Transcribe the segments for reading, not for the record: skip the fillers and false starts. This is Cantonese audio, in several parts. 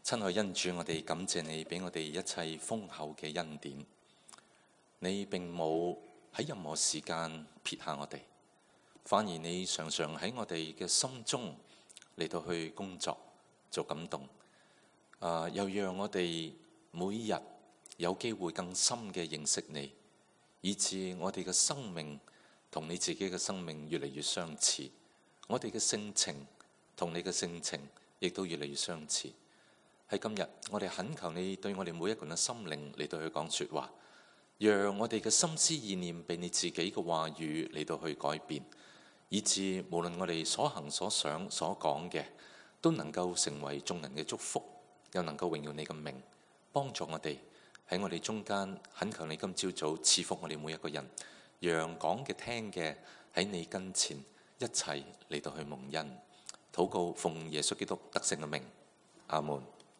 親愛恩主，我哋感謝你俾我哋一切豐厚嘅恩典。你並冇喺任何時間撇下我哋，反而你常常喺我哋嘅心中嚟到去工作做感動。又讓我哋每日有機會更深嘅認識你，以致我哋嘅生命同你自己嘅生命越嚟越相似，我哋嘅性情同你嘅性情亦都越嚟越相似。喺今日，我哋懇求你對我哋每一個人嘅心靈嚟到去講說話，讓我哋嘅心思意念被你自己嘅話語嚟到去改變，以致無論我哋所行所想所講嘅，都能夠成為眾人嘅祝福，又能夠榮耀你嘅名，幫助我哋喺我哋中間。懇求你今朝早賜福我哋每一個人，讓講嘅聽嘅喺你跟前一齊嚟到去蒙恩。禱告奉耶穌基督得勝嘅名，阿門。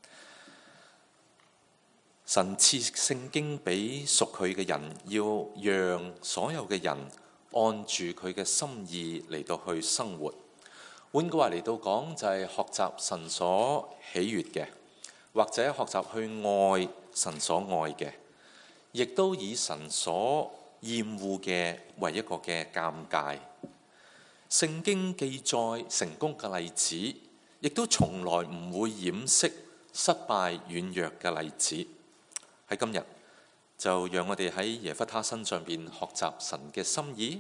神賜聖經俾屬佢嘅人，要讓所有嘅人按住佢嘅心意嚟到去生活。換句話嚟到講，就係學習神所喜悅嘅，或者學習去愛神所愛嘅，亦都以神所厭惡嘅為一個嘅鑑戒。聖經記載成功嘅例子，亦都從來唔會掩飾失敗軟弱嘅例子。喺今日，就讓我哋喺耶弗他身上邊學習神嘅心意。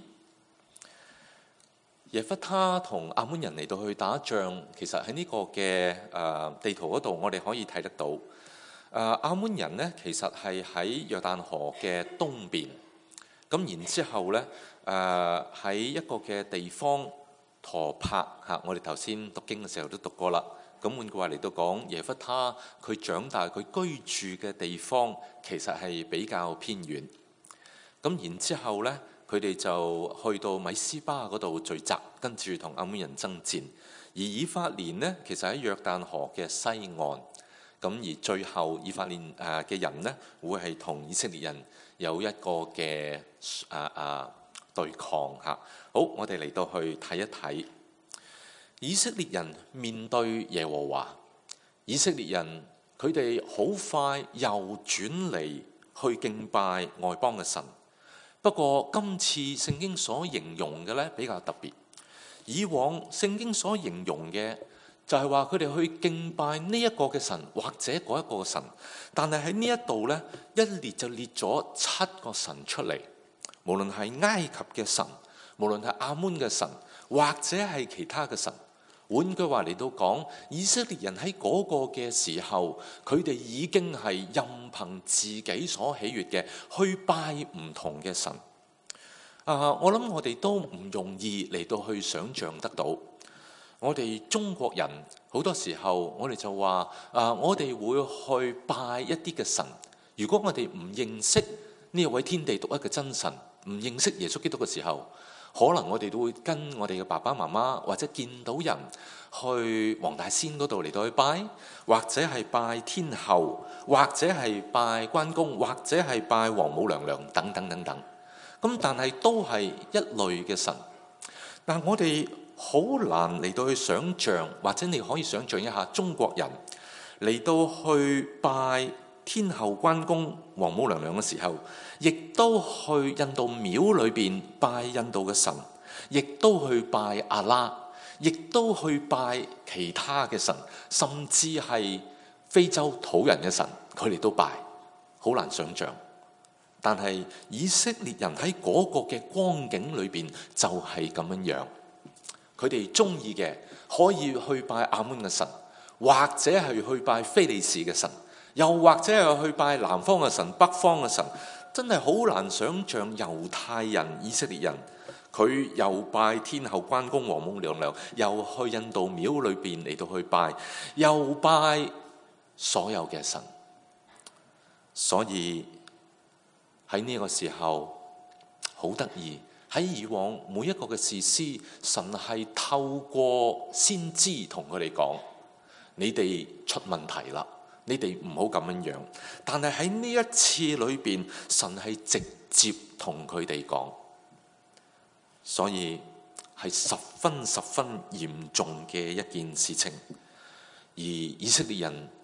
耶弗他同亞捫人嚟到去打仗，其實喺呢個嘅地圖嗰度，我哋可以睇得到。亞捫人呢，其實係喺約旦河嘅東邊。咁然之後呢，喺一個嘅地方陀柏嚇，我哋頭先讀經嘅時候都讀過啦。咁換句話嚟到講，耶弗他佢長大佢居住嘅地方其實係比較偏遠。咁然之後呢，佢哋就去到米斯巴嗰度聚集，跟住同亞捫人爭戰。而以法蓮呢，其實喺約旦河嘅西岸。咁而最後以法蓮嘅人呢，會係同以色列人有一個嘅對抗嚇。好，我哋嚟到去睇一睇。以色列人面對耶和華，以色列人佢哋好快又轉嚟去敬拜外邦嘅神。不過今次聖經所形容嘅呢，比較特別。以往聖經所形容嘅就係話佢哋去敬拜呢一個嘅神或者嗰一個嘅神，但係喺呢一度呢，一列就列咗7個神出嚟，無論係埃及嘅神，無論係亞捫嘅神，或者係其他嘅神。換句話嚟到講，以色列人喺嗰個嘅時候，佢哋已經係任憑自己所喜悅嘅去拜唔同嘅神。我諗我哋都唔容易嚟到去想像得到。我哋中國人好多時候，我哋就話我哋會去拜一啲嘅神。如果我哋唔認識呢一位天地獨一嘅真神，唔認識耶穌基督嘅時候，可能我哋都會跟我哋嘅爸爸媽媽或者見到人去黃大仙嗰度嚟到去拜，或者係拜天后，或者係拜關公，或者係拜王母娘娘等等等等。咁但係都係一類嘅神。但我哋好難嚟到去想像，或者你可以想像一下中國人嚟到去拜天后、關公、王母娘娘嘅時候，亦都去印度廟裏邊拜印度嘅神，亦都去拜阿拉，亦都去拜其他嘅神，甚至係非洲土人嘅神，佢哋都拜，好難想像。但係以色列人喺嗰個嘅光景裏邊就係咁樣樣，佢哋中意嘅可以去拜亞捫嘅神，或者係去拜非利士嘅神，又或者係去拜南方嘅神、北方嘅神。真係好難想像猶太人、以色列人，佢又拜天后、關公、王母娘娘，又去印度廟裏邊嚟到去拜，又拜所有嘅神。所以喺呢個時候好得意，喺以往每一個嘅士師，神係透過先知同佢哋講：你哋出問題啦，你哋唔好咁樣樣。但係喺呢一次裏邊，神係直接同佢哋講，所以係十分嚴重嘅一件事情。而以色列人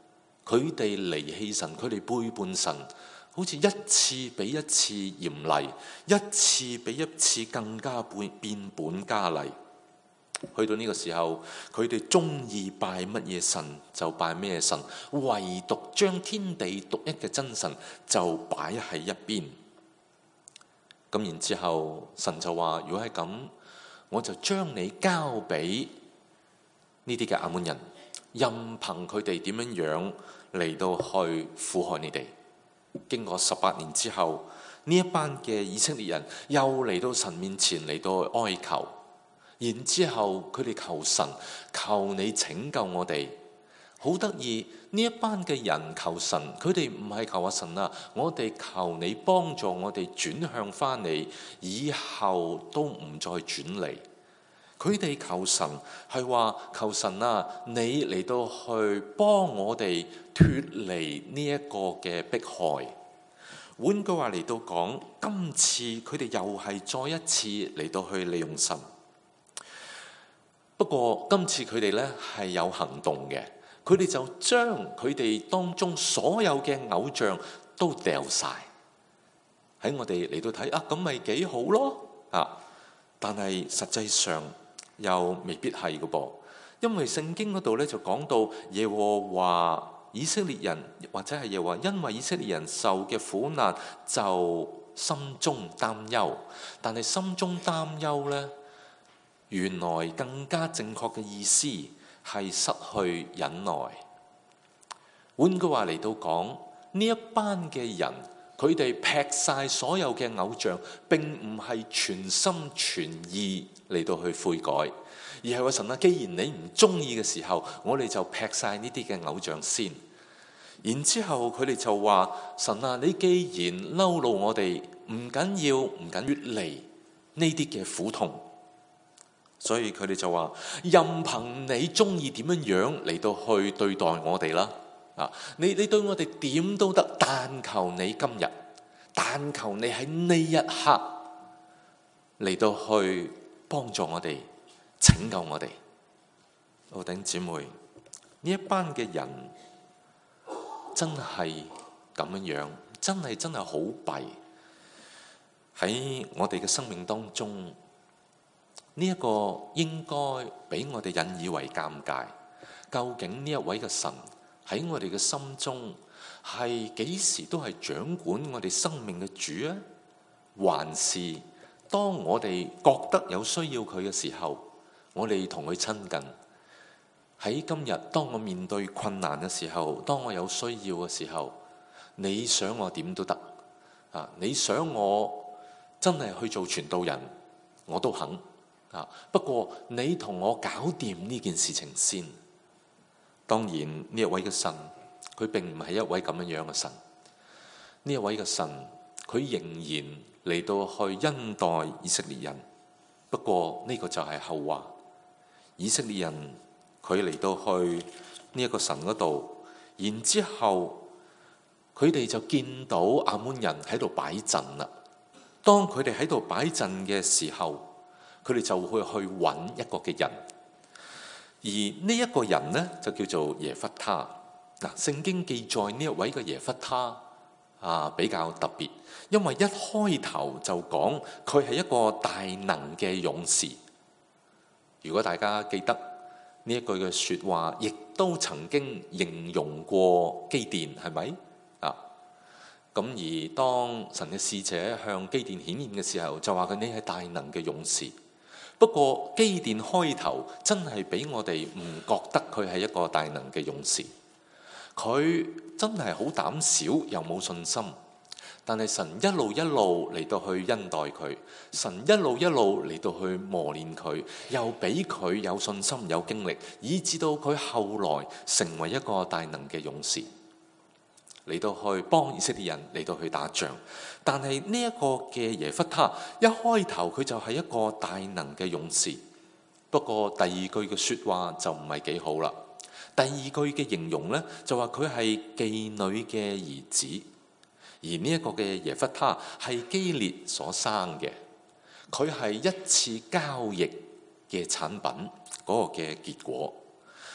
佢哋離棄神，佢哋背叛神，好似一次比一次嚴厲，一次比一次更加變本加厲。去到呢個時候，佢哋中意拜乜嘢神就拜咩神，唯獨將天地獨一嘅真神就擺喺一邊。咁然之後，神就話：如果係咁，我就將你交俾呢啲嘅亞捫人，任憑佢哋點樣嚟到去苦害你哋。經過18年之後，呢一班嘅以色列人又嚟到神面前嚟到去哀求。然之後佢哋求神，求你拯救我哋。好得意，呢一班嘅人求神，佢哋唔係求阿神啊，我哋求你幫助我哋轉向翻你，以後都唔再轉離。佢哋求神係話，求神啊，你嚟到去幫我哋脫離呢一個嘅迫害。換句話嚟到講，今次佢哋又係再一次嚟到去利用神。不過今次佢哋呢係有行動嘅，佢哋就將佢哋當中所有嘅偶像都掉晒。喺我哋嚟到睇啊，咁咪幾好咯啊！但係實際上又未必係嘅噃，因為聖經嗰度呢就講到耶和華以色列人，或者係耶和華因為以色列人受嘅苦難就心中擔憂，但係心中擔憂呢，原來更加正確嘅意思係失去忍耐。換句話嚟到講，呢一班嘅人，佢哋劈晒所有嘅偶像，並唔係全心全意嚟到去悔改，而係話神啊，既然你唔中意嘅時候，我哋就劈晒呢啲嘅偶像先。然之後佢哋就話：神啊，你既然嬲怒我哋，唔緊要，唔緊越嚟呢啲嘅苦痛。所以佢哋就話：任憑你中意點樣嚟到去對待我哋啦，你對我哋點都得，但求你今日，但求你喺呢一刻嚟到去幫助我哋，拯救我哋。弟兄姊妹，呢一班嘅人真係咁樣，真係好弊。喺我哋嘅生命當中，呢一個應該俾我哋引以為尷尬。究竟呢一位嘅神喺我哋嘅心中係幾時都係掌管我哋生命嘅主啊？還是當我哋覺得有需要佢嘅時候，我哋同佢親近？喺今日當我面對困難嘅時候，當我有需要嘅時候，你想我點都得啊！你想我真係去做傳道人，我都肯。不過你同我搞掂呢件事情先。當然呢一位嘅神，佢並唔係一位咁樣嘅神。呢一位嘅神，佢仍然嚟到去恩待以色列人。不過呢個就係後話。以色列人佢嚟到去呢一個神嗰度，然之後佢哋就見到亞捫人喺度擺陣啦。當佢哋喺度擺陣嘅時候，佢哋就會去揾一個嘅人，而呢一個人呢，就叫做耶弗他。聖經記載呢一位嘅耶弗他比較特別，因為一開頭就講佢係一個大能嘅勇士。如果大家記得呢一句嘅說話，亦都曾經形容過基甸，係咪？咁而當神嘅使者向基甸顯現嘅時候，就話佢呢係大能嘅勇士。不過基甸開頭真係俾我哋唔覺得佢係一個大能嘅勇士，佢真係好膽小又冇信心。但係神一路嚟到去恩待佢，神一路嚟到去磨練佢，又俾佢有信心有經歷，以至到佢後來成為一個大能嘅勇士，嚟到去幫以色列人嚟到去打仗。但係呢一個嘅耶弗他一開頭佢就係一個大能嘅勇士，不過第二句嘅說話就唔係幾好啦。第二句嘅形容呢，就話佢係妓女嘅兒子，而呢一個嘅耶弗他係基列所生嘅，佢係一次交易嘅產品嗰個嘅結果。而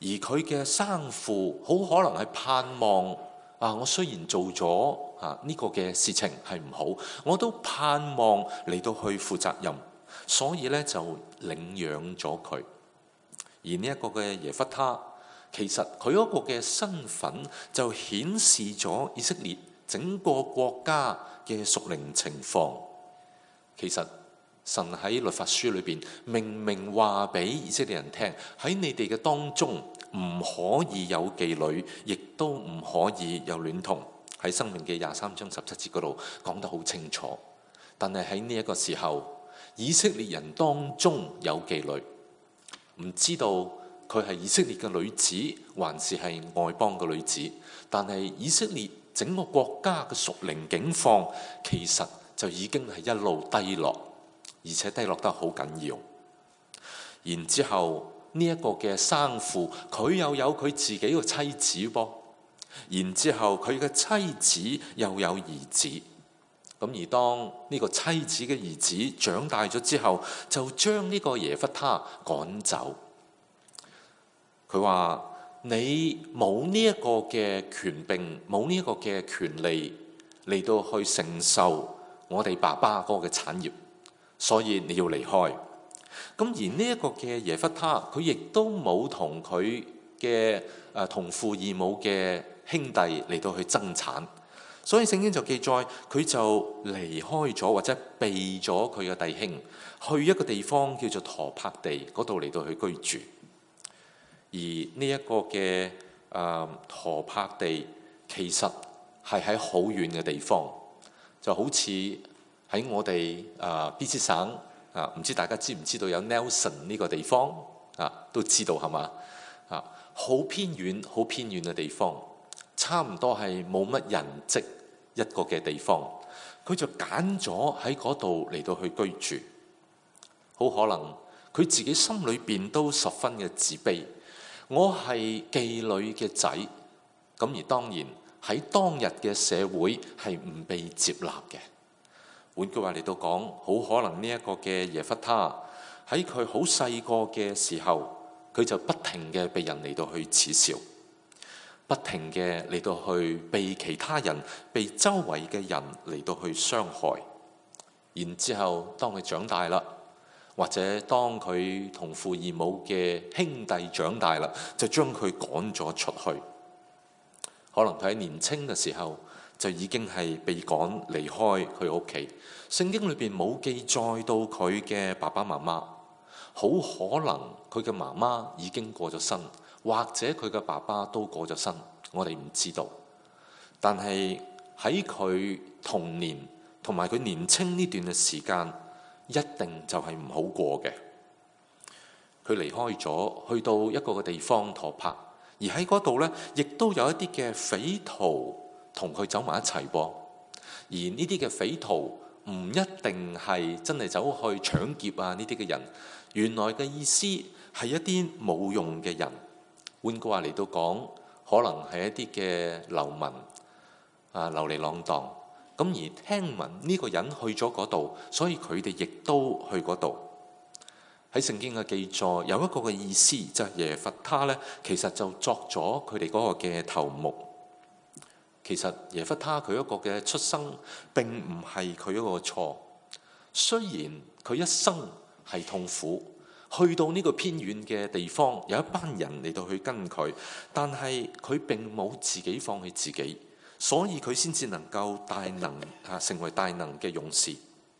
而佢嘅生父好可能係盼望我雖然做咗呢個嘅事情係唔好，我都盼望嚟到去負責任，所以咧就領養咗佢。而呢一個嘅耶弗他，其實佢嗰個嘅身份就顯示咗以色列整個國家嘅屬靈情況。其實神喺律法書裏邊明明話俾以色列人聽，喺你哋嘅當中唔可以有妓女，亦都唔可以有戀童。喺申命記23章17節嗰度講得好清楚。但係喺呢一個時候，以色列人當中有妓女，唔知道佢係以色列嘅女子，還是係外邦嘅女子。但係以色列整個國家嘅屬靈境況，其實就已經係一路低落，而且低落得好緊要。然之後呢一個嘅生父，佢又有佢自己嘅妻子噃。然之後佢嘅妻子又有兒子。咁而當呢個妻子嘅兒子長大咗之後，就將呢個耶弗他趕走。佢話：你冇呢一個嘅權柄，冇呢一個嘅權利嚟到去承受我哋爸爸嗰個嘅產業，所以你要離開。咁而呢一個嘅耶弗他，佢亦都冇同佢嘅同父異母嘅兄弟嚟到去爭產，所以聖經就記載佢就離開咗或者避咗佢嘅弟兄，去一個地方叫做陀柏地嗰度嚟到去居住。而呢一個嘅陀柏地其實係喺好遠嘅地方，就好似喺我哋BC 省唔知大家知唔知道有 Nelson 呢個地方都知道係嘛？好偏遠好偏遠嘅地方，差唔多係冇乜人跡一個嘅地方，佢就揀咗喺嗰度嚟到去居住。好可能佢自己心裏邊都十分嘅自卑。我係妓女嘅仔，咁而當然喺當日嘅社會係唔被接納嘅。換句話嚟到講，好可能呢一個嘅耶弗他喺佢好細個嘅時候，佢就不停嘅被人嚟到去恥笑，不停嘅嚟到去被其他人、被周圍嘅人嚟到去傷害。然之後當佢長大啦，或者當佢同父異母嘅兄弟長大啦，就將佢趕咗出去。可能佢喺年青嘅時候就已經係被趕離開佢屋企。聖經裏邊冇記載到佢嘅爸爸媽媽，好可能佢嘅媽媽已經過咗身，或者佢嘅爸爸都過咗身，我哋唔知道。但係喺佢童年同埋佢年青呢段嘅時間，一定就係唔好過嘅。佢離開咗，去到一個嘅地方陀柏，而喺嗰度呢，亦都有一啲嘅匪徒同佢走埋一齊噃。而呢啲嘅匪徒唔一定係真係走去搶劫呢啲嘅人，原來嘅意思係一啲冇用嘅人。換句話嚟到講，可能係一啲嘅流民流離浪蕩。咁而聽聞呢個人去咗嗰度，所以佢哋亦都去嗰度。喺聖經嘅記載有一個嘅意思，就係耶弗他呢，其實就作咗佢哋嗰個嘅頭目。其實耶弗他佢一個嘅出生並唔係佢一個錯，雖然佢一生係痛苦，去到呢個偏遠嘅地方，有一班人嚟到去跟佢，但係佢並冇自己放棄自己。所以佢先至能夠成為大能嘅勇士。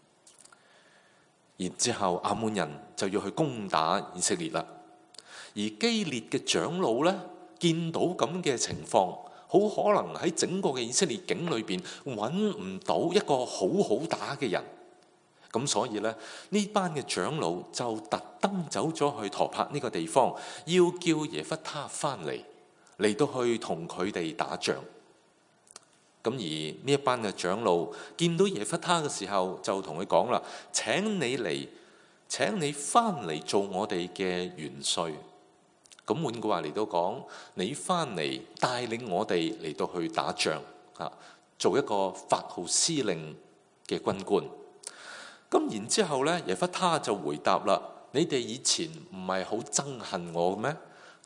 然之後亞捫人就要去攻打以色列啦。而基列嘅長老呢，見到咁嘅情況，好可能喺整個嘅以色列境裏邊揾唔到一個好好打嘅人。咁所以呢，呢班嘅長老就特登走咗去陀柏呢個地方，要叫耶弗他翻嚟到去同佢哋打仗。咁而呢一班嘅長老見到耶弗他嘅時候，就同佢講啦：請你翻嚟做我哋嘅元帥。咁換句話嚟到講，你翻嚟帶領我哋嚟到去打仗，做一個發號施令嘅軍官。咁然之後呢，耶弗他就回答啦：你哋以前唔係好憎恨我咩？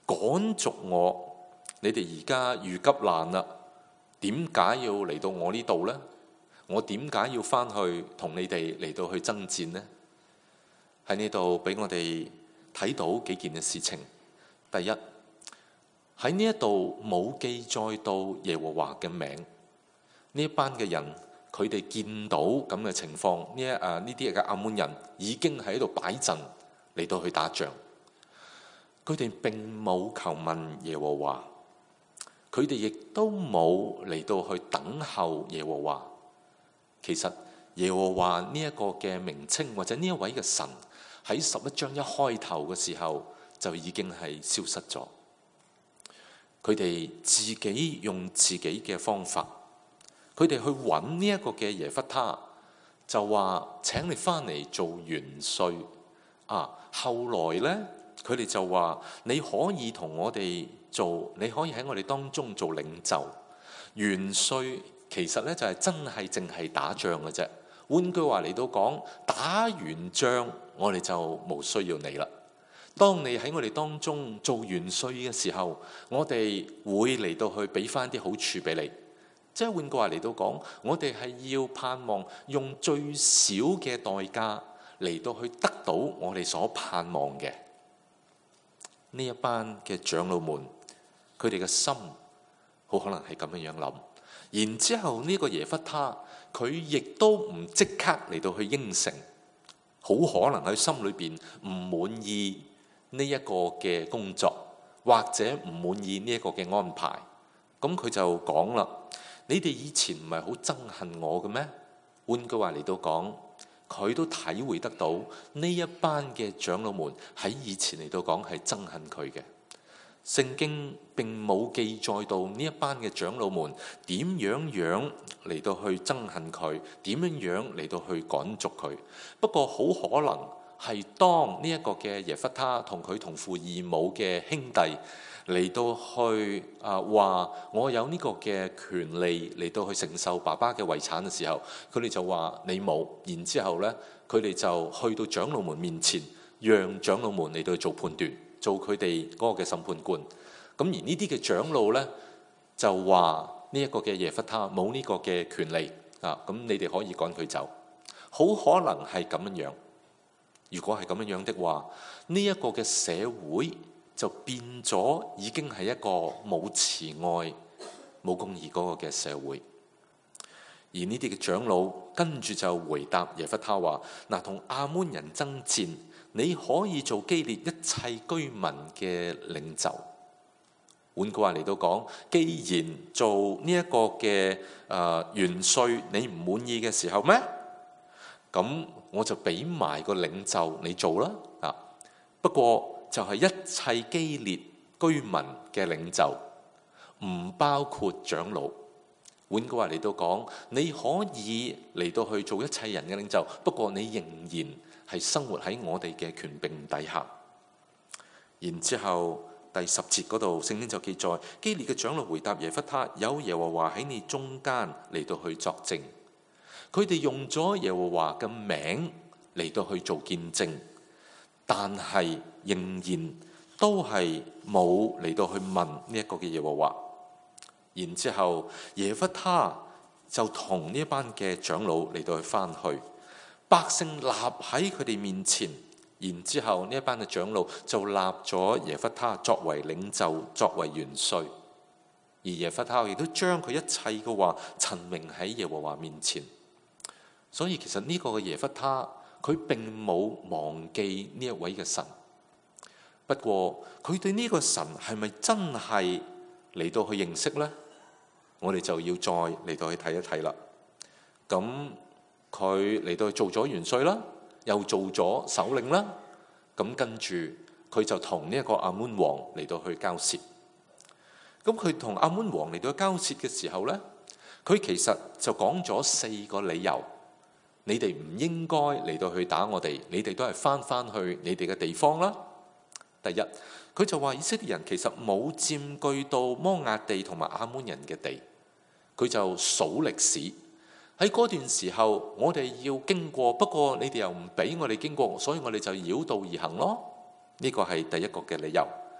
趕逐我，你哋而家遇急難啦，點解要嚟到我呢度呢？我點解要翻去同你哋嚟到去爭戰呢？喺呢度俾我哋睇到幾件嘅事情。第一，喺呢一度冇記載到耶和華嘅名。呢一班嘅人，佢哋見到咁嘅情況，呢啲嘅亞捫人已經喺度擺陣嚟到去打仗。佢哋並冇求問耶和華，佢哋亦都冇嚟到去等候耶和華。其實耶和華呢一個嘅名稱，或者呢一位嘅神，喺11章一開頭嘅時候就已經係消失咗。佢哋自己用自己嘅方法，佢哋去揾呢一個嘅耶弗他，就話請你翻嚟做元帥啊。後來呢，佢哋就話你可以同我哋做，你可以喺我哋當中做領袖。元帥其實呢，就係真係淨係打仗嘅啫。換句話嚟到講，打完仗我哋就冇需要你啦。當你喺我哋當中做元帥嘅時候，我哋會嚟到去俾翻啲好處俾你。即係換句話嚟到講，我哋係要盼望用最少嘅代價嚟到去得到我哋所盼望嘅。呢一班嘅長老們，佢哋嘅心好可能係咁樣諗。然之後呢個耶弗他，佢亦都唔即刻嚟到去應承，好可能喺心裏邊唔滿意呢一個嘅工作，或者唔滿意呢一個嘅安排。咁佢就講啦：你哋以前唔係好憎恨我嘅咩？換句話嚟到講，佢都體會得到呢一班嘅長老們喺以前嚟到講係憎恨佢嘅。聖經並冇記載到呢一班嘅長老們點樣嚟到去憎恨佢，點樣嚟到去趕逐佢。不過好可能係當呢一個嘅耶弗他同佢同父異母嘅兄弟嚟到去話我有呢個嘅權利嚟到去承受爸爸嘅遺產嘅時候，佢哋就話你冇。然之後呢，佢哋就去到長老們面前，讓長老們嚟到去做判斷，做佢哋嗰個嘅審判官。咁而呢啲嘅長老呢，就話呢一個嘅耶弗他冇呢個嘅權利啊，咁你哋可以趕佢走。好可能係咁樣。如果係咁樣的話，呢一個嘅社會就變咗已經係一個冇慈愛、冇公義嗰個嘅社會。而呢啲嘅長老跟住就回答耶弗他話：嗱，同亞捫人爭戰，你可以做基列一切居民嘅領袖。換句話嚟到講，既然做呢一個嘅元帥你唔滿意嘅時候咩？咁我就俾埋個領袖你做啦。啊，不過就係一切基列居民嘅領袖，唔包括長老。換句話嚟到講，你可以嚟到去做一切人嘅領袖，不過你仍然係生活喺我哋嘅權柄底下。然之後第10節嗰度，聖經就記載，基列嘅長老回答耶弗他：有耶和華喺你中間嚟到去作證。佢哋用咗耶和華嘅名嚟到去做見證，但係仍然都係冇嚟到去問呢一個嘅耶和華。然之後耶弗他就同呢一班嘅長老嚟到去翻去，百姓立喺佢哋面前。然之後呢一班嘅長老就立咗耶弗他作為領袖，作為元帥。而耶弗他亦都將佢一切嘅話陳明喺耶和華面前。所以其實呢個嘅耶弗他，佢並冇忘記呢一位嘅神。不過佢對呢個神係咪真係嚟到去認識呢？我哋就要再嚟到去睇一睇啦。咁佢嚟到去做咗元帥啦，又做咗首領啦。咁跟住佢就同呢一個亞捫王嚟到去交涉。咁佢同亞捫王嚟到交涉嘅時候呢，佢其實就講咗4個理由。你哋唔應該嚟到去打我哋，你哋都係翻去你哋嘅地方啦。第一，佢就話以色列人其實冇佔據到摩押地同埋亞捫人嘅地。佢就數歷史，喺嗰段時候我哋要經過，不過你哋又唔俾我哋經過，所以我哋就繞道而行咯。呢個係第一個嘅理由。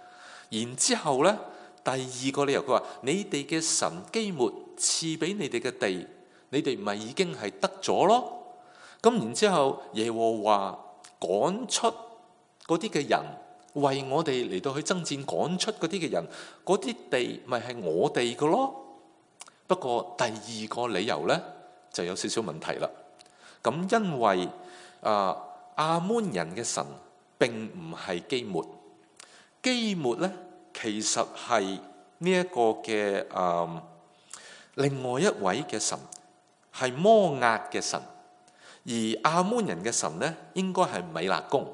然之後呢，第二個理由佢話：你哋嘅神基抹賜俾你哋嘅地，你哋唔係已經係得咗咯？咁然之後，耶和華趕出嗰啲嘅人，為我哋嚟到去爭戰，趕出嗰啲嘅人，嗰啲地咪係我哋嘅咯？不過第二個理由呢，就有少少問題啦。咁因為亞捫人嘅神並唔係基抹，基抹呢其實係呢一個嘅另外一位嘅神，係摩押嘅神，而亞捫人嘅神呢應該係米勒公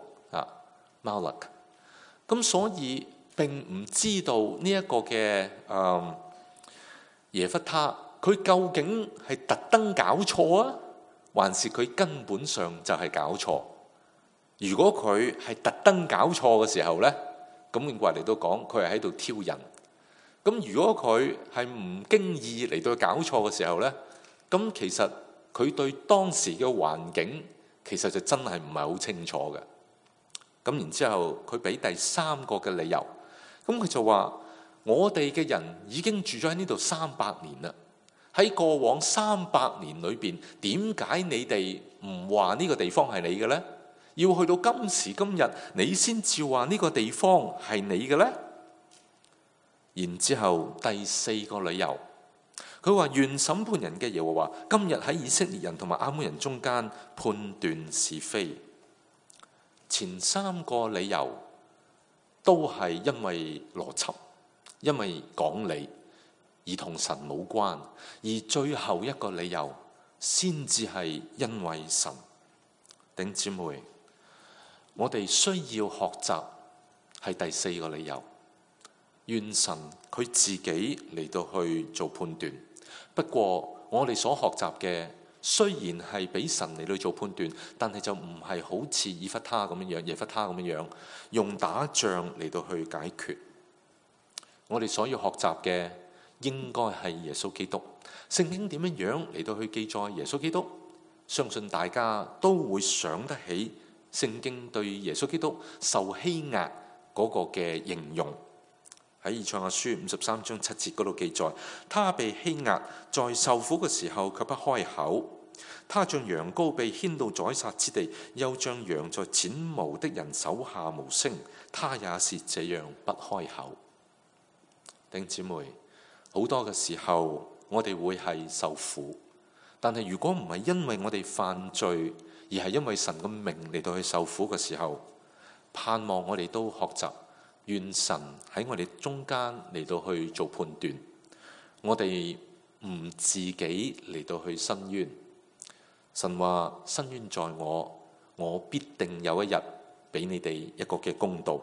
Molech。咁所以並唔知道呢一個嘅耶弗他，佢究竟係特登搞錯啊，還是佢根本上就係搞錯？如果佢係特登搞錯嘅時候呢，咁應該嚟到講佢係喺度挑釁。咁如果佢係唔經意嚟到搞錯嘅時候呢，咁其實佢對當時嘅環境其實就真係唔係好清楚嘅。咁然之後佢俾第三個嘅理由，咁佢就話：我哋嘅人已經住咗喺呢度300年啦。喺過往300年裏邊，點解你哋唔話呢個地方係你嘅呢？要去到今時今日，你先至話呢個地方係你嘅呢？然之後第四個理由，佢話：願審判人嘅耶和華今日喺以色列人同埋亞捫人中間判斷是非。前三個理由都係因為邏輯，因為講理，而同神冇關，而最後一個理由先至係因為神。弟兄姊妹，我哋需要學習係第四個理由，願神佢自己嚟到去做判斷。不過我哋所學習嘅雖然係俾神嚟到做判斷，但係就唔係好似以弗他咁樣樣，耶弗他咁樣樣用打仗嚟到去解決。我哋所要學習嘅應該係耶穌基督。聖經點樣樣嚟到去記載耶穌基督？相信大家都會想得起聖經對耶穌基督受欺壓嗰個嘅形容。喺以賽亞書53章7節嗰度記載，他被欺壓，在受苦嘅時候卻不開口。他像羊羔被牽到宰殺之地，又像羊在剪毛的人手下無聲。他也是這樣不開口。弟兄姊妹，好多嘅時候我哋會係受苦，但係如果唔係因為我哋犯罪，而係因為神嘅名嚟到去受苦嘅時候，盼望我哋都學習願神喺我哋中間嚟到去做判斷，我哋唔自己嚟到去申冤。神話申冤在我，我必定有一日俾你哋一個嘅公道。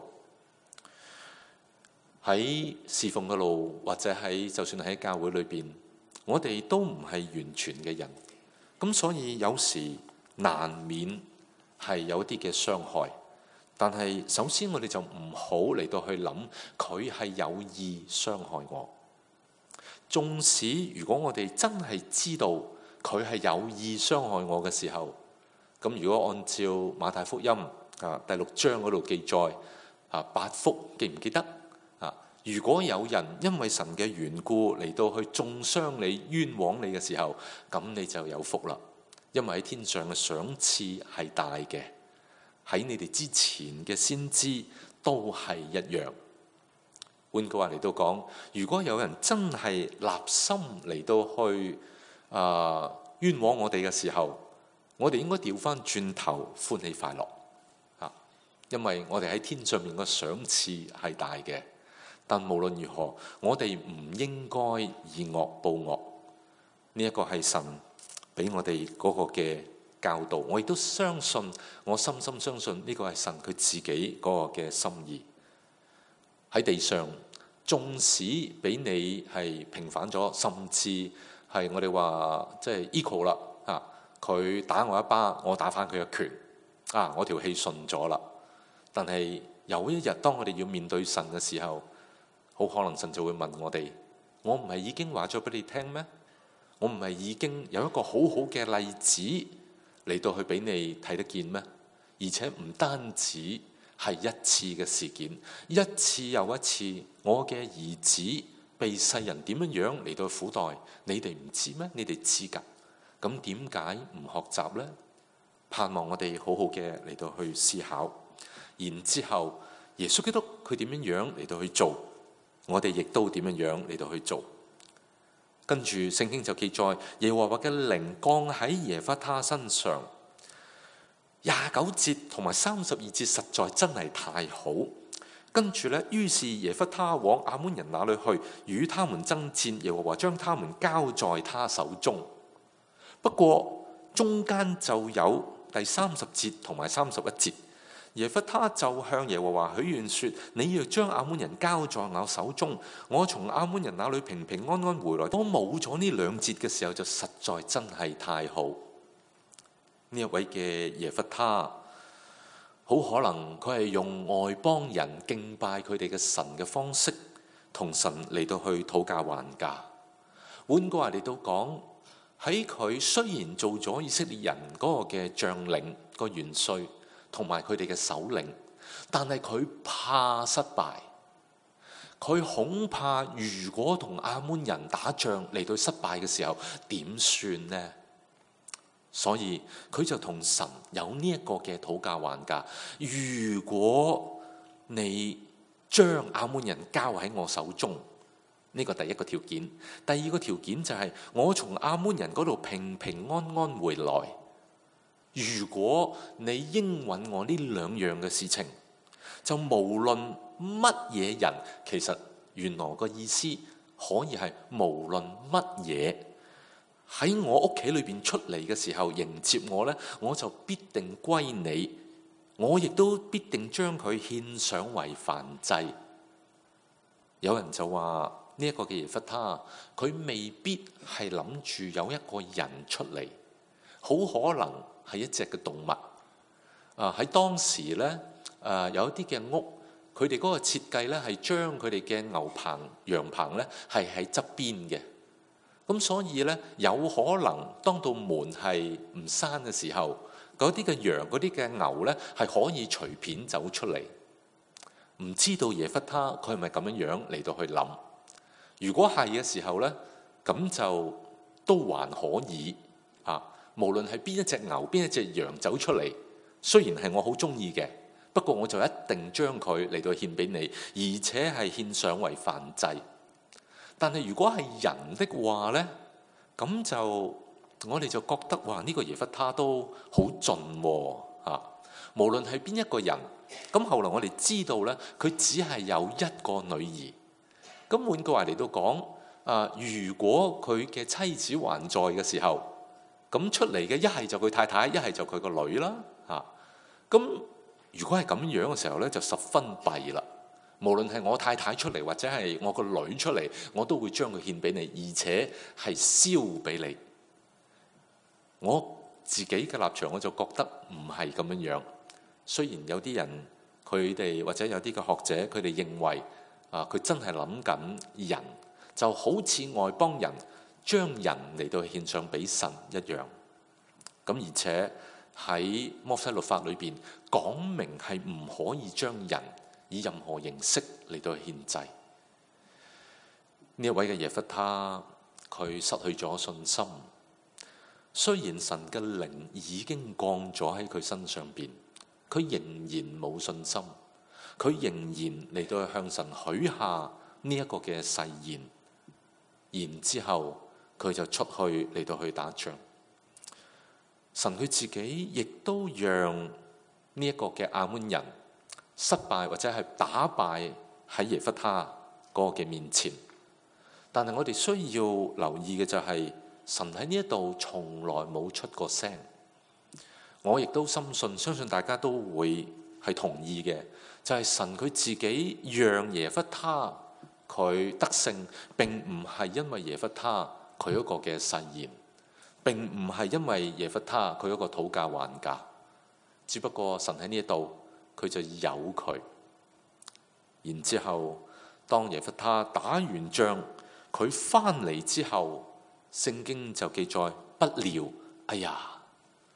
喺侍奉嘅路，或者就算喺教會裏邊，我哋都唔係完全嘅人，咁所以有時難免係有啲嘅傷害。但係首先我哋就唔好嚟到去諗佢係有意傷害我。縱使如果我哋真係知道佢係有意傷害我嘅時候，咁如果按照馬太福音第6章嗰度記載8福，記唔記得？如果有人因為神嘅緣故嚟到去中傷你、冤枉你嘅時候，咁你就有福啦，因為喺天上嘅賞賜係大嘅，喺你哋之前嘅先知都係一樣。換句話嚟到講，如果有人真係立心嚟到去冤枉我哋嘅時候，我哋應該調翻轉頭歡喜快樂，因為我哋喺天上面嘅賞賜係大嘅。但無論如何，我哋唔應該以惡報惡。呢一個係神俾我哋嗰個嘅教導，我亦都相信，我深深相信呢個係神佢自己嗰個嘅心意。喺地上，縱使俾你係平反咗，甚至係我哋話即係 equal 啦，佢打我一巴，我打翻佢一拳，我條氣順咗啦。但係有一日，當我哋要面對神嘅時候，好可能神就會問我哋：我唔係已經話咗俾你聽咩？我唔係已經有一個好好嘅例子嚟到去俾你睇得見咩？而且唔單止係一次嘅事件，一次又一次，我嘅兒子被世人點樣嚟到苦待，你哋唔知咩？你哋知㗎，咁點解唔學習呢？盼望我哋好好嘅嚟到去思考，然之後耶穌基督佢點樣嚟到去做，我哋亦都點樣嚟到去做。跟住聖經就記載耶和華嘅靈降喺耶弗他身上。29節同埋32節實在真係太好。跟住呢，於是耶弗他往亞捫人那裏去，與他們爭戰，耶和華將他們交在他手中。不過中間就有第30節同埋31節，耶弗他就向耶和華許願說：你要將亞捫人交在我手中，我從亞捫人那裏平平安安回來。當冇咗呢兩節嘅時候，就實在真係太好。呢一位嘅耶弗他，好可能佢係用外邦人敬拜佢哋嘅神嘅方式，同神嚟到去討價還價。換句話嚟到講，喺佢雖然做咗以色列人嗰個嘅將領、個元帥同埋佢哋嘅首領，但係佢怕失敗，佢恐怕如果同亞捫人打仗嚟到失敗嘅時候點算呢？所以佢就同神有呢一個嘅討價還價。如果你將亞捫人交喺我手中，呢個第一個條件。第二個條件就係我從亞捫人嗰度平平安安回來。如果你應允我呢兩樣嘅事情，就無論乜嘢人，其實原來個意思可以係無論乜嘢喺我屋企裏邊出嚟嘅時候迎接我呢，我就必定歸你，我亦都必定將佢獻上為燔祭。有人就話呢一個嘅耶弗他，佢未必係諗住有一個人出嚟，好可能係一隻嘅動物。喺當時呢，有一啲嘅屋，佢哋嗰個設計呢係將佢哋嘅牛棚、羊棚呢係喺側邊嘅。咁所以呢，有可能當到門係唔閂嘅時候，嗰啲嘅羊、嗰啲嘅牛呢係可以隨便走出嚟。唔知道耶弗他佢係咪咁樣嚟到去諗？如果係嘅時候呢，咁就都還可以啊。無論係邊一隻牛、邊一隻羊走出嚟，雖然係我好中意嘅，不過我就一定將佢嚟到獻俾你，而且係獻上為燔祭。但係如果係人的話呢，咁就我哋就覺得哇，呢個耶弗他都好盡喎。無論係邊一個人，咁後來我哋知道呢，佢只係有一個女兒。咁換句話嚟到講，如果佢嘅妻子還在嘅時候，咁出嚟嘅一係就佢太太，一係就佢個女啦。咁如果係咁樣嘅時候呢，就十分弊啦。無論係我太太出嚟，或者係我個女出嚟，我都會將佢獻俾你，而且係燒俾你。我自己嘅立場，我就覺得唔係咁樣。雖然有啲人佢哋或者有啲嘅學者，佢哋認為佢真係諗緊人，就好似外邦人將人嚟到獻上俾神一樣。咁而且喺摩西律法裏邊講明係唔可以將人以任何形式嚟到獻祭。呢一位嘅耶弗他，佢失去咗信心。雖然神嘅靈已經降咗喺佢身上邊，佢仍然冇信心，佢仍然嚟到向神許下呢一個嘅誓言，然之後佢就出去嚟到去打仗。神佢自己亦都讓呢一個嘅亞捫人失敗或者係打敗喺耶弗他嗰個嘅面前。但係我哋需要留意嘅就係，神喺呢一度從來冇出過聲。我亦都深信，相信大家都會係同意嘅，就係神佢自己讓耶弗他佢得勝，並唔係因為耶弗他佢一個嘅誓言，並唔係因為耶弗他佢一個討價還價，只不過神喺呢一度佢就有佢。然之後當耶弗他打完仗，佢翻嚟之後，聖經就記載不料，哎呀，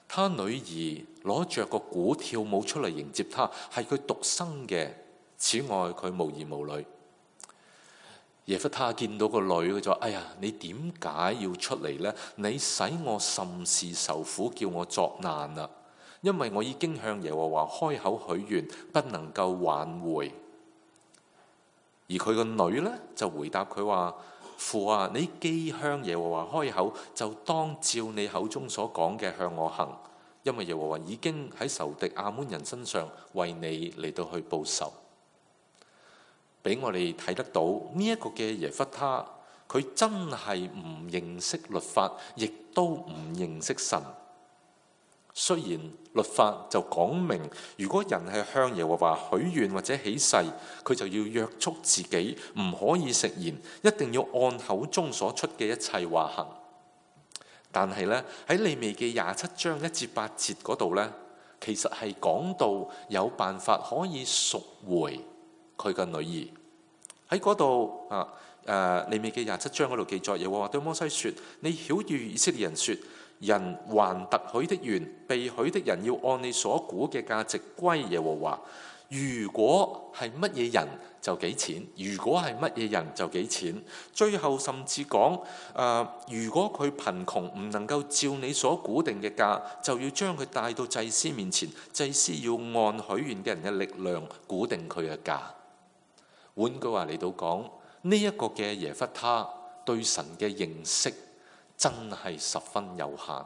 他女兒攞着個鼓跳舞出嚟迎接他，係佢獨生嘅，此外佢無兒無女。耶弗他見到個女，佢就話：哎呀，你點解要出嚟呢？你使我甚是受苦，叫我作難啊！因為我已經向耶和華開口許願，不能夠挽回。而佢個女呢，就回答佢話：父啊，你既向耶和華開口，就當照你口中所講嘅向我行，因為耶和華已經喺仇敵亞捫人身上為你嚟到去報仇。俾我哋睇得到呢一個嘅耶弗他，佢真係唔認識律法，亦都唔認識神。雖然律法就講明，如果人係向耶和華許願或者起誓，佢就要約束自己，唔可以食言，一定要按口中所出嘅一切話行。但係呢，喺利未記27章1至8節嗰度呢，其實係講到有辦法可以贖回佢嘅女兒。喺嗰度利未記27章嗰度記載，耶和華對摩西說：你曉諭以色列人說，人還特許的願，被許的人要按你所估嘅價值歸耶和華。如果係乜嘢人就幾錢，如果係乜嘢人就幾錢。最後甚至講如果佢貧窮唔能夠照你所估定嘅價，就要將佢帶到祭司面前，祭司要按許願嘅人嘅力量估定佢嘅價。換句話嚟到講，呢一個嘅耶弗他對神嘅認識真係十分有限。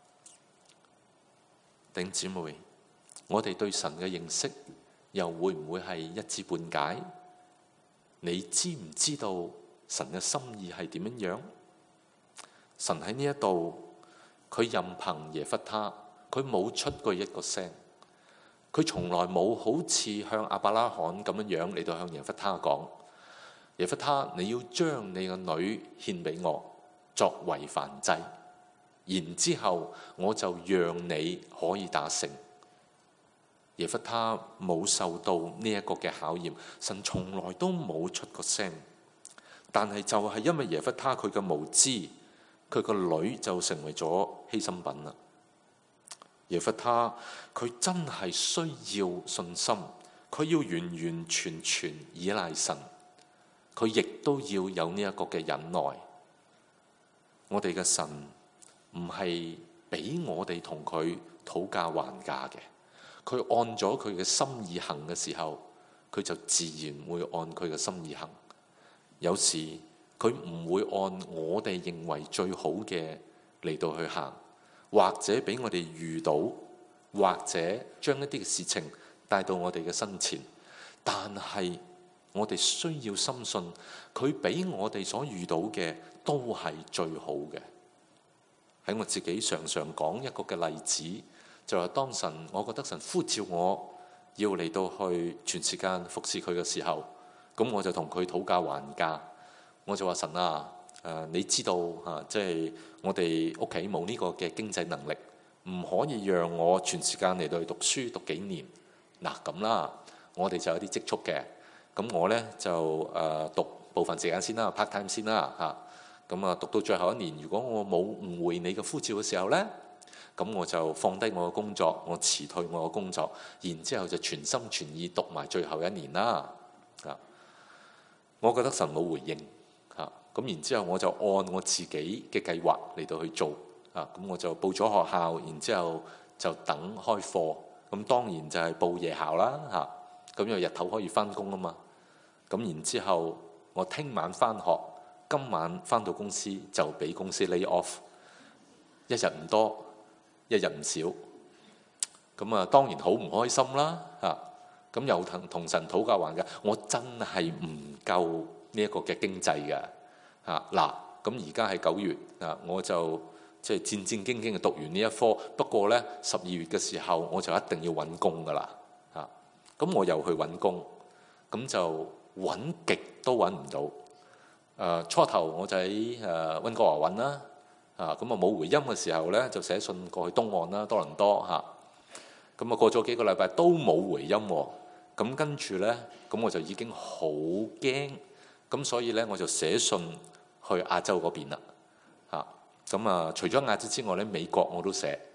弟兄姊妹，我哋對神嘅認識又會唔會係一知半解？你知唔知道神嘅心意係點樣樣？神喺呢一度，佢任憑耶弗他，佢冇出過一個聲。佢從來冇好似向亞伯拉罕咁樣嚟到向耶弗他講：耶弗他，你要將你個女獻俾我作為燔祭，然之後我就讓你可以打勝。耶弗他冇受到呢一個嘅考驗，神從來都冇出過聲。但係就係因為耶弗他佢嘅無知，佢個女就成為咗犧牲品啦。耶弗他佢真係需要信心，佢要完完全全依賴神，佢亦都要有呢一個嘅忍耐。我哋嘅神唔係俾我哋同佢討價還價嘅，佢按咗佢嘅心意行嘅時候，佢就自然會按佢嘅心意行。有時佢唔會按我哋認為最好嘅嚟到去行，或者俾我哋遇到，或者將一啲嘅事情帶到我哋嘅身前，但係我哋需要深信佢俾我哋所遇到嘅都係最好嘅。喺我自己常常講一個嘅例子，就係當我覺得神呼召我要嚟到去全時間服侍佢嘅時候，咁我就同佢討價還價，我就話神啊，你知道即係我哋屋企冇呢個嘅經濟能力，唔可以讓我全時間嚟到去讀書讀幾年。嗱咁啦，我哋就有啲積蓄嘅，咁我呢，就讀部分時間先啦 ，part time 先啦嚇。咁讀到最後一年，如果我冇誤會你嘅呼召嘅時候呢，咁我就放低我嘅工作，我辭退我嘅工作，然之後就全心全意讀埋最後一年啦。我覺得神冇回應嚇，咁然之後我就按我自己嘅計劃嚟到去做啊，咁我就報咗學校，然之後就等開課。咁當然就係報夜校啦嚇，咁因為日頭可以翻工啊嘛。咁然之後我聽晚翻學，今晚翻到公司就俾公司 lay off， 一日唔多，一日唔少。咁當然好唔開心啦嚇。咁又同神討價還價，我真係唔夠呢一個嘅經濟嘅嚇嗱。咁而家係9月啊，我就即係戰戰兢兢嘅讀完呢一科。不過呢，12月嘅時候我就一定要揾工噶啦嚇。咁我又去揾工，咁就揾極都揾唔到。初頭我就喺溫哥華揾啦咁冇回音嘅時候呢，就寫信過去東岸啦，多倫多嚇。咁過咗幾個禮拜都冇回音喎。咁跟住呢，咁我就已經好驚，咁所以呢，我就寫信去亞洲嗰邊啦嚇。咁除咗亞洲之外呢，美國我都寫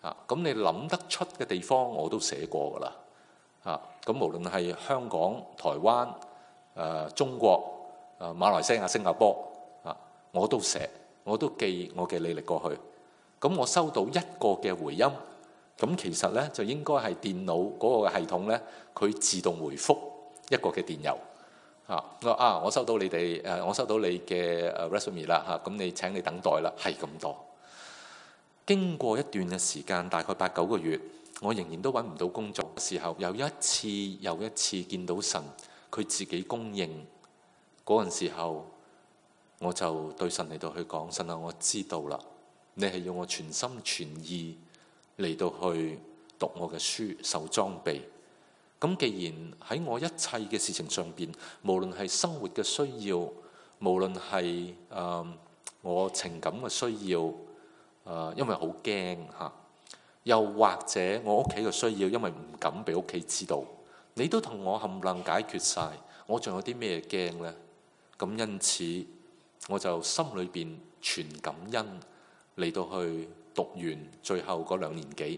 咁你諗得出嘅地方我都寫過㗎啦。咁無論係香港、台灣、中國、馬來西亞、新加坡我都寫，我都寄我嘅履歷過去。咁我收到一個嘅回音，咁其實呢，就應該係電腦嗰個系統呢，佢自動回覆一個嘅電郵。我收到你哋我收到你嘅resume 啦，咁你請你等待啦，係咁多。經過一段嘅時間，大概8-9個月，我仍然都揾唔到工作嘅時候，又一次又一次見到神佢自己供應嗰陣時候，我就對神嚟到去講：神啊，我知道啦，你係要我全心全意嚟到去讀我嘅書，受裝備。咁既然喺我一切嘅事情上邊，無論係生活嘅需要，無論係我情感嘅需要，因為好驚又或者我屋企嘅需要，因為唔敢俾屋企知道，你都同我冚唪唥解決晒，我仲有啲咩驚呢？咁因此我就心裏邊全感恩嚟到去讀完最後嗰2年幾。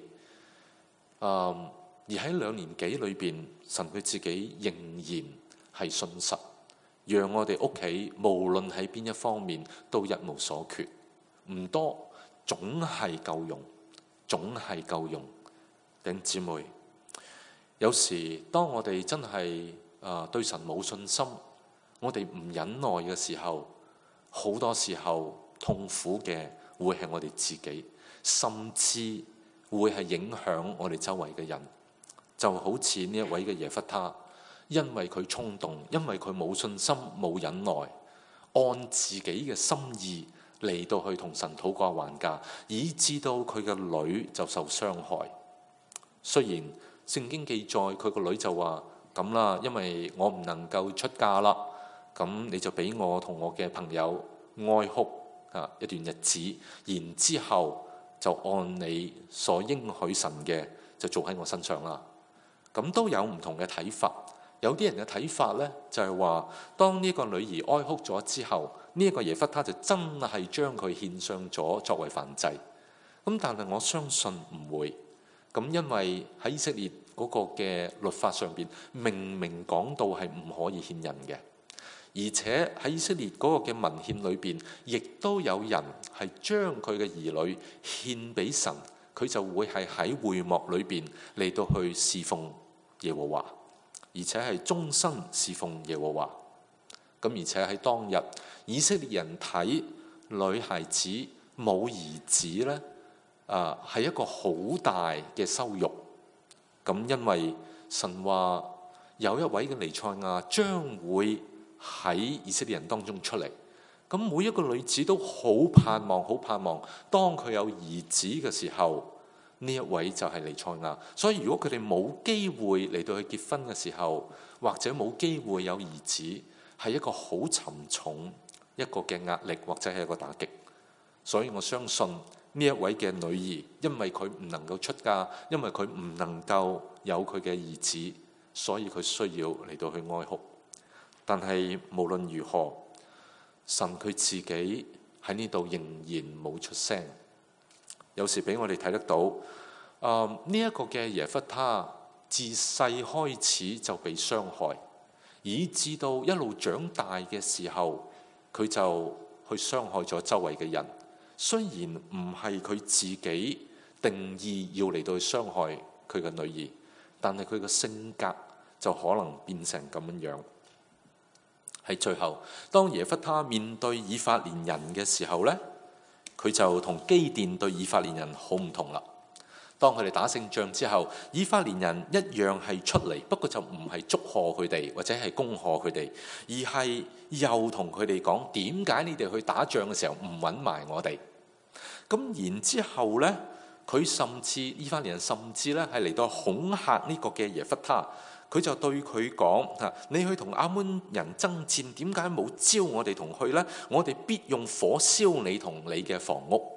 而喺2年幾裏邊，神佢自己仍然係信實，讓我哋屋企無論喺邊一方面都一無所缺，唔多，總係夠用，總係夠用。弟兄姊妹，有時當我哋真係對神冇信心，我哋唔忍耐嘅時候，好多時候痛苦嘅會係我哋自己，甚至會係影響我哋周圍嘅人。就好似呢一位嘅耶弗他，因為佢衝動，因為佢冇信心冇忍耐，按自己嘅心意嚟到去同神討價還價，以致到佢嘅女就受傷害。雖然聖經記載佢個女就話咁啦，因為我唔能夠出嫁啦，咁你就俾我同我嘅朋友哀哭一段日子，然之後就按你所應許神嘅就做喺我身上啦。咁都有唔同嘅睇法，有啲人嘅睇法呢，就係話，當呢個女兒哀哭咗之後，呢一個耶弗他就真係將佢獻上咗作為燔祭。咁但係我相信唔會，咁因為喺以色列嗰個嘅律法上邊，明明講到係唔可以獻人嘅，而且喺以色列嗰個嘅文獻裏邊，亦都有人係將佢嘅兒女獻俾神，佢就會係喺會幕裏邊嚟到去侍奉耶和華，而且係終身侍奉耶和華。咁而且喺當日以色列人睇女孩子冇兒子呢，係一個好大嘅羞辱。咁因為神話有一位嘅彌賽亞將會喺以色列人當中出嚟，咁每一個女子都好盼望，好盼望當佢有兒子嘅時候，呢一位就係彌賽亞。所以如果佢哋冇機會嚟到去結婚嘅時候，或者冇機會有兒子，係一個好沉重一個嘅壓力，或者係一個打擊。所以我相信呢一位嘅女兒，因為佢唔能夠出嫁，因為佢唔能夠有佢嘅兒子，所以佢需要嚟到去哀哭。但係無論如何，神佢自己喺呢度仍然冇出聲。有時俾我哋睇得到，呢一個嘅耶弗他自細開始就被傷害，以至到一路長大嘅時候，佢就去傷害咗周圍嘅人。雖然唔係佢自己定義要嚟到去傷害佢嘅女兒，但係佢嘅性格就可能變成咁樣。喺最後，當耶弗他面對以法蓮人嘅時候呢，佢就同基甸對以法蓮人好唔同啦。當佢哋打勝仗之後，以法蓮人一樣係出嚟，不過就唔係祝賀佢哋或者係恭賀佢哋，而係又同佢哋講，點解你哋去打仗嘅時候唔揾埋我哋？咁然之後呢，以法蓮人甚至咧係嚟到恐嚇呢個嘅耶弗他，佢就對佢講：你去同亞捫人爭戰，點解冇招我哋同去呢？我哋必用火燒你同你嘅房屋。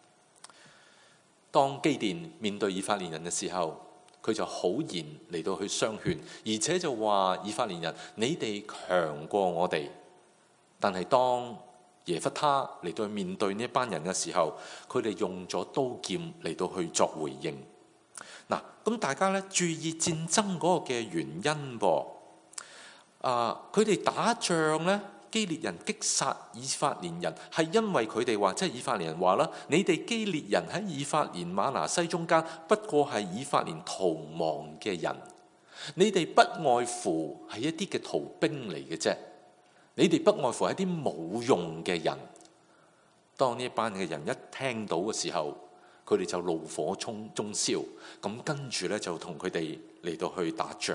當基甸面對以法蓮人嘅時候，佢就好言嚟到去相勸，而且就話以法蓮人，你哋強過我哋。但係當耶弗他嚟到去面對呢一班人嘅時候，佢哋用咗刀劍嚟到去作回應。嗱，咁大家咧注意戰爭嗰個嘅原因噃。佢哋打仗咧，基列人擊殺以法蓮人，係因為佢哋話，即係以法蓮人話啦，你哋基列人喺以法蓮瑪拿西中間，不過係以法蓮逃亡嘅人，你哋不外乎係一啲嘅逃兵嚟嘅啫，你哋不外乎係一啲冇用嘅人。當呢一班嘅人一聽到嘅時候，佢哋就怒火中燒，咁跟住咧就同佢哋嚟到去打仗。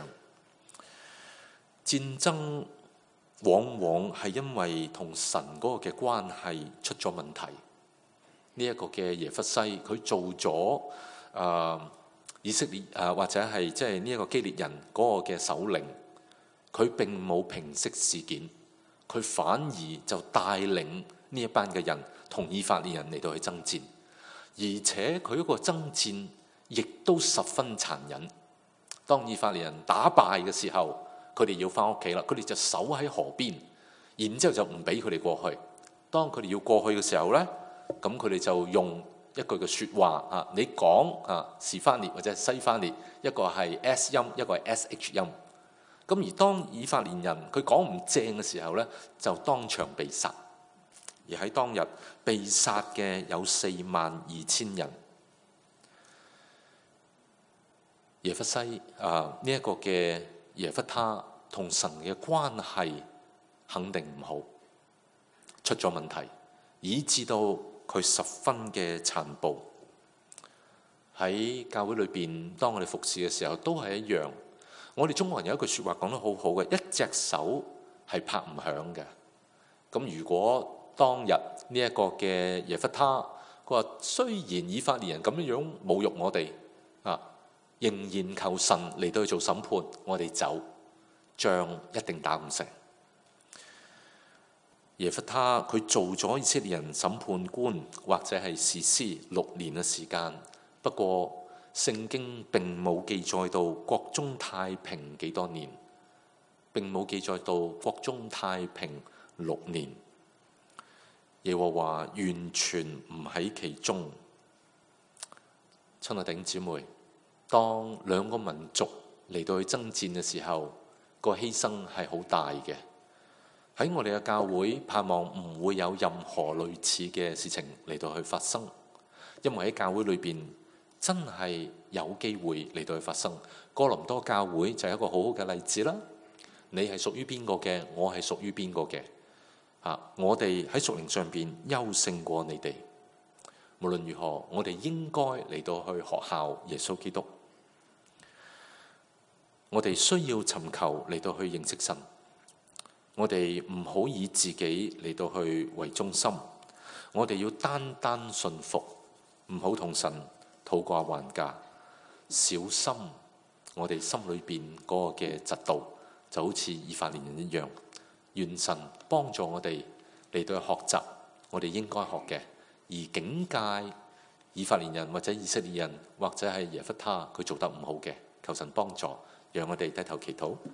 戰爭往往係因為同神嗰個嘅關係出咗問題。呢一個嘅耶弗西，佢做咗以色列或者係即係呢一個基列人嗰個嘅首領，佢並冇平息事件，佢反而就帶領呢一班嘅人同以法蓮人嚟到去爭戰，而且佢嗰個爭戰亦都十分殘忍。當以法蓮人打敗嘅時候，佢哋要翻屋企啦，佢哋就守喺河邊，然之後就唔俾佢哋過去。當佢哋要過去嘅時候呢，咁佢哋就用一句嘅説話你講是翻列或者係西翻列，一個係 S 音，一個係 SH 音。咁而當以法蓮人佢講唔正嘅時候呢，就當場被殺。而喺當日被殺嘅有42000人。耶弗西呢一個嘅耶弗他同神嘅關係肯定唔好，出咗問題，以致到佢十分嘅殘暴。喺教會裏邊，當我哋服侍嘅時候都係一樣。我哋中國人有一句説話講得好好嘅，一隻手係拍唔響嘅。咁如果當日呢一個嘅耶弗他，佢話雖然以法蓮人咁樣侮辱我哋仍然求神嚟到去做審判，我哋走，仗一定打唔成。耶弗他佢做咗以色列人審判官或者係士師6年嘅時間，不過聖經並冇記載到國中太平幾多年，並冇記載到國中太平6年。耶和華完全唔喺其中。親愛弟兄姊妹，當兩個民族嚟到去爭戰嘅時候，個犧牲係好大嘅。喺我哋嘅教會，盼望唔會有任何類似嘅事情嚟到去發生，因為喺教會裏邊真係有機會嚟到去發生。哥林多教會就係一個好好嘅例子啦。你係屬於邊個嘅，我係屬於邊個嘅。我哋喺屬靈上邊優勝過你哋。無論如何，我哋應該嚟到去學效耶穌基督。我哋需要尋求嚟到去認識神。我哋唔好以自己嚟到去為中心。我哋要單單信服，唔好同神討價還價。小心我哋心裏邊嗰個嘅嫉妒，就好似以法蓮人一樣。願神幫助我哋嚟到去學習我哋應該學嘅，而警戒以法蓮人或者以色列人或者係耶弗他佢做得唔好嘅，求神幫助，讓我哋低頭祈禱。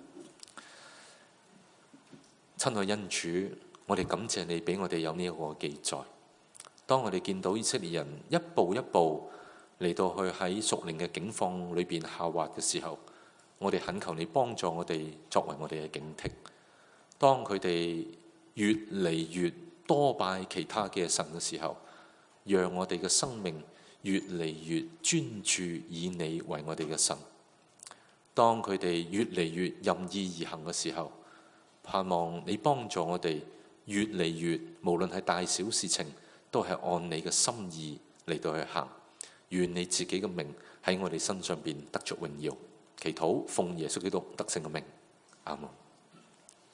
親愛恩主，我哋感謝你俾我哋有呢一個記載。當我哋見到以色列人一步一步嚟到去喺屬靈嘅境況裏邊下滑嘅時候，我哋懇求你幫助我哋作為我哋嘅警惕。當佢哋越嚟越多拜其他嘅神嘅時候，讓我哋嘅生命越嚟越專注以你為我哋嘅神。當佢哋越嚟越任意而行嘅時候，盼望你幫助我哋越嚟越，無論係大小事情，都係按你嘅心意嚟到去行。願你自己嘅名喺我哋身上邊得着榮耀。祈禱奉耶穌基督得勝嘅名，阿門。